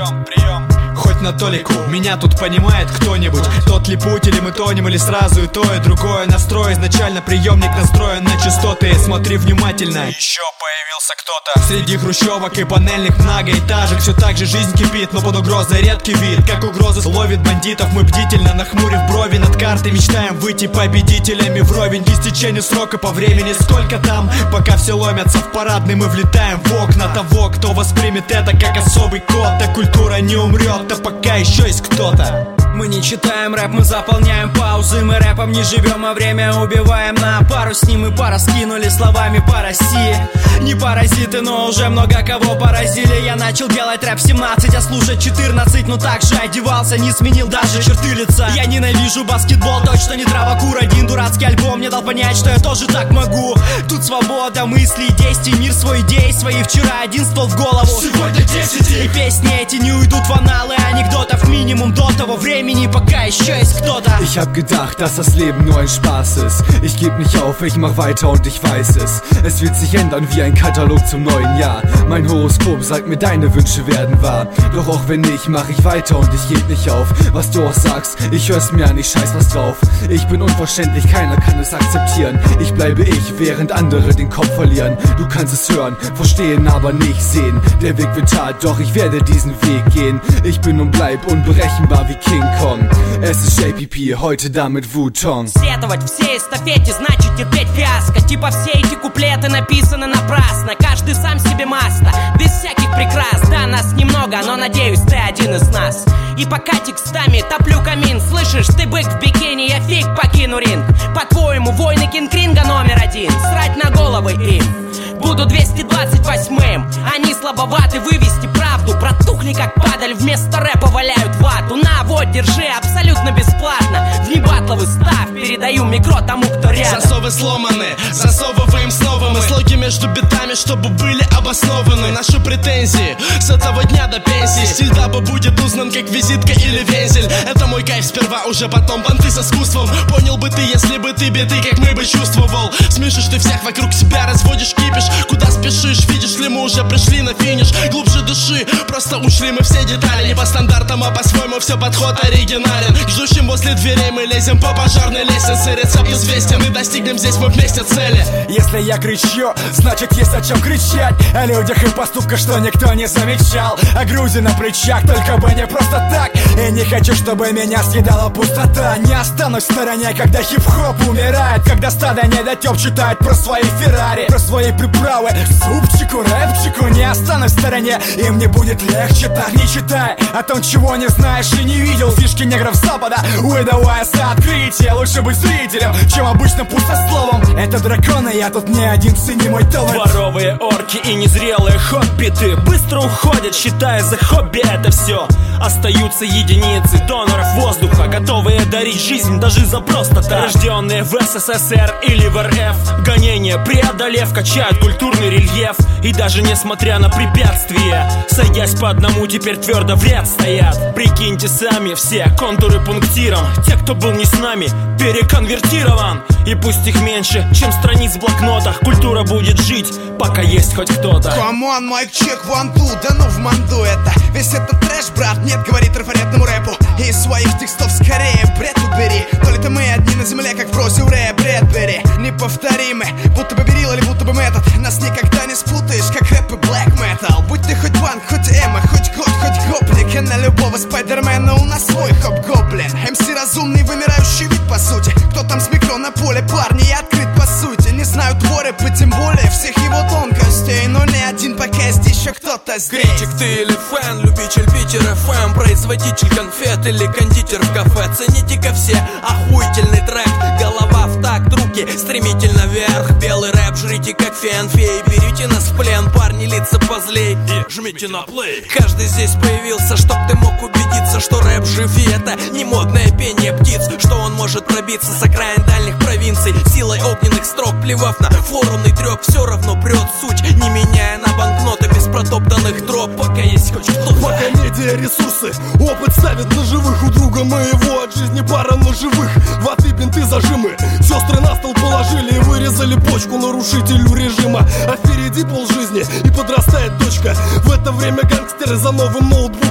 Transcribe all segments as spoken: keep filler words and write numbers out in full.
прием, прием. Хоть на толику, меня тут понимает кто-нибудь. Тот ли путь, или мы тонем, или сразу и то, и другое. Настрой изначально, приемник настроен на частоты. Смотри внимательно. Еще появился кто-то. Среди хрущевок и панельных многоэтажек все так же жизнь кипит, но под угрозой редкий вид. Как угроза ловит бандитов, мы бдительно, нахмурив брови над картой, мечтаем выйти победителями вровень. К истечению срока по времени сколько там, пока все ломятся в парадный, мы влетаем в окна того, кто воспримет это как особый код. Да культура не умрет, да пока еще есть кто-то. Мы не читаем рэп, мы заполняем паузы. Мы рэпом не живем, а время убиваем. На пару с ним и пара скинули словами по России. Не паразиты, но уже много кого поразили. Я начал делать рэп в семнадцать, а слушать четырнадцать. Но так же одевался, не сменил даже черты лица. Я ненавижу баскетбол, точно не травокур. Один дурацкий альбом мне дал понять, что я тоже так могу. Тут свобода мыслей, действий, мир свой идей свои. Вчера один ствол в голову, сегодня десять. И песни эти не уйдут в аналы анекдотов. Минимум до того времени, пока еще есть кто-то. Ich hab gedacht, dass das Leben nur ein Spaß ist. Ich geb nicht auf, ich mach weiter und ich weiß es. Es wird sich ändern wie ein Katalog zum neuen Jahr. Mein Horoskop sagt mir, deine Wünsche werden wahr. Doch auch wenn nicht, mach ich weiter und ich geb nicht auf. Was du auch sagst, ich hör's mir an, ich scheiß was drauf. Ich bin unverständlich, keiner kann es akzeptieren. Ich bleibe ich, während andere den Kopf verlieren. Du kannst es hören, verstehen, aber nicht sehen. Der Weg wird hart, doch ich werde diesen Weg gehen. Ich bin und bleib unberechenbar wie King Kong. Es ist J P P, heute da mit Wu-Tong. Сетовать всей эстафете значит терпеть фиаско. Типа все эти куплеты написаны напрасно. Каждый сам себе масло, без всяких прикрас. Да, нас немного, но надеюсь, ты один из нас. И пока текстами топлю камин, слышишь, ты бык в бикини, я фиг покину ринг. По-твоему, войны Кинг-Кринга номер один. Срать на головы им. Буду двести двадцать восьмым. Они слабоваты вывести правду. Протухли как падаль, вместо рэпа валяют вату. На, вот, держи, абсолютно бесплатно. В небатловый став, передаю микро тому, кто рядом. Засовы сломаны, засовываем снова мы слоги между битами, чтобы были обоснованы наши претензии с этого дня до пенсии. Стиль даба будет узнан как визитка или вензель. Это мой кайф сперва, уже потом понты с искусством. Понял бы ты, если бы ты биты, как мы бы чувствовал. Смешишь ты всех вокруг себя, разводишь кипиш. Куда спешишь, видишь ли мы уже пришли на финиш. Глубже души, просто ушли мы все детали. Не по стандартам, а по-своему все подход оригинален. К ждущим возле дверей мы лезем по пожарной лестнице. Рецепт известен и достигнем здесь мы вместе цели. Если я кричу, значит есть о чем кричать. О людях и поступках, что никто не замечал. О грузе на плечах, только бы не просто так. И не хочу, чтобы меня съедала пустота. Не останусь в стороне, когда хип-хоп умирает. Когда стадо недотёп читает про свои Феррари, про свои приправы, супчику, рэпчику. Не останусь в стороне, им не будет легче. Так не читай о том, чего не знаешь и не видел. Фишки негров запада, выдавая за открытие. Лучше быть зрителем, чем обычно пустословом. Это драконы, я тут не один, цени мой талант. Дворовые орки и незрелые хоббиты быстро уходят, считая за хобби это все. Остаются единицы доноров воздуха, готовые дарить жизнь даже за просто так. Рожденные в эс эс эс эр или в эр эф, гонения преодолев, качают культурный рельеф. И даже несмотря на препятствия, сойдясь по одному, теперь твердо в ряд стоят. Прикиньте сами все контуры пунктиром. Те, кто был не с нами, переконвертирован. И пусть их меньше, чем страниц в блокнотах, культура будет жить, пока есть хоть кто-то. Камон, майк чек, ван ту, да ну в манду это. Весь этот трэш, брат, нет, говорит трафаретному рэпу. И из своих текстов скорее бред убери. То ли-то мы одни на земле, как в прозе у Рэя Брэдбери. Неповторимы, будто бы берил или будто бы метод. Нас никогда не спутаешь, как рэп и блэк метал. Будь ты хоть банк, хоть эмо, хоть год, хоть гопник. И на любого спайдермена у нас свой хоп-гоблин. эм си разумный, вымирающий вид по сути. Кто там с микро на поле, парни, я открыт по сути. Не знаю твой рэп и тем более всех его тонкостей. Но не один пока есть еще кто-то здесь. Критик ты или фэн, любитель Питер эф эм, производитель конфет или кондитер в кафе. Цените-ка все охуительный трек. Голова в такт, руки стремительно вверх. Белый рэп жрите как фен-фей. Берите нас в плен, парни, лица позлей. И жмите на плей. Каждый здесь появился, чтоб ты мог убедиться, что рэп жив, и это не модное пение птиц. Что он может пробиться с окраин дальних провинций силой огненных строк, плевав на форумный трёп. Все равно прет суть, не меняя на банкноты без протоптанных троп. Пока есть хоть кто-то. Пока медиа ресурсы, опыт ставит на живых. У друга моего от жизни пара ножевых. Ваты, бинты, зажимы. Сестры на стол положили и вырезали почку нарушителю режима. А впереди полжизни и подрастает дочка. В это время гангстеры за новым ноутбуком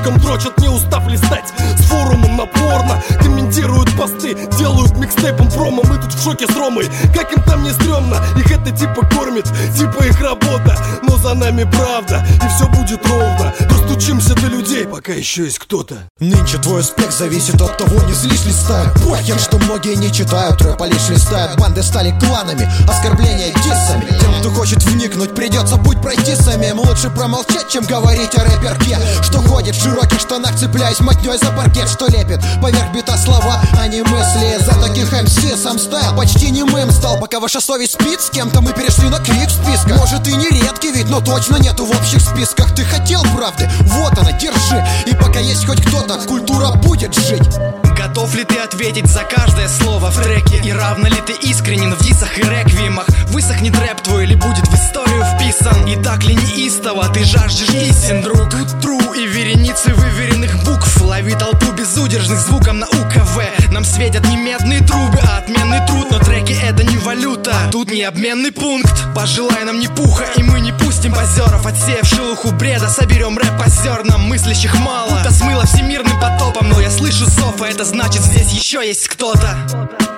Слишком дрочат, не устав листать. С форумом напорно комментируют посты, делают микстейпом промо. Мы тут в шоке с Ромой, как им там не стрёмно. Их это типа кормит, типа их работа. Но за нами правда, и все будет ровно. Достучимся до людей, пока еще есть кто-то. Нынче твой успех зависит от того, не злишь листают. Похер, что многие не читают рэп, а лишь листают. Банды стали кланами, оскорбления диссами. Тем, кто хочет вникнуть, придется путь пройти самим. Лучше промолчать, чем говорить о рэперке, что ходит в широких штанах, цепляясь мотней за паркет, что лепит поверх бита слова, а не мысли. За таких эм си сам стайл почти немым стал. Пока ваша совесть спит, с кем-то мы перешли на крик в списках. Может и не редкий вид, но точно нету в общих списках. Ты хотел правды? Вот она, держи. И пока есть хоть кто-то, культура будет жить. Готов ли ты ответить за каждое слово в треке? И равно ли ты искренен в дисах и реквиемах? Высохнет рэп твой или будет в историю вписан? И так ли неистово ты жаждешь истин, друг? Тут тру и вереницы выверенных букв. Лови толпу безудержных звуком на УКВ. Нам светят не медные трубы, а отменный труд. Но треки это не валюта, тут не обменный пункт. Пожелай нам ни пуха, и мы не пустим позеров. Отсеяв шелуху бреда, соберем рэп по зернам. Мыслящих мало, будто смыло всемирным потопом. Но я слышу зов, а это значит здесь еще есть кто-то.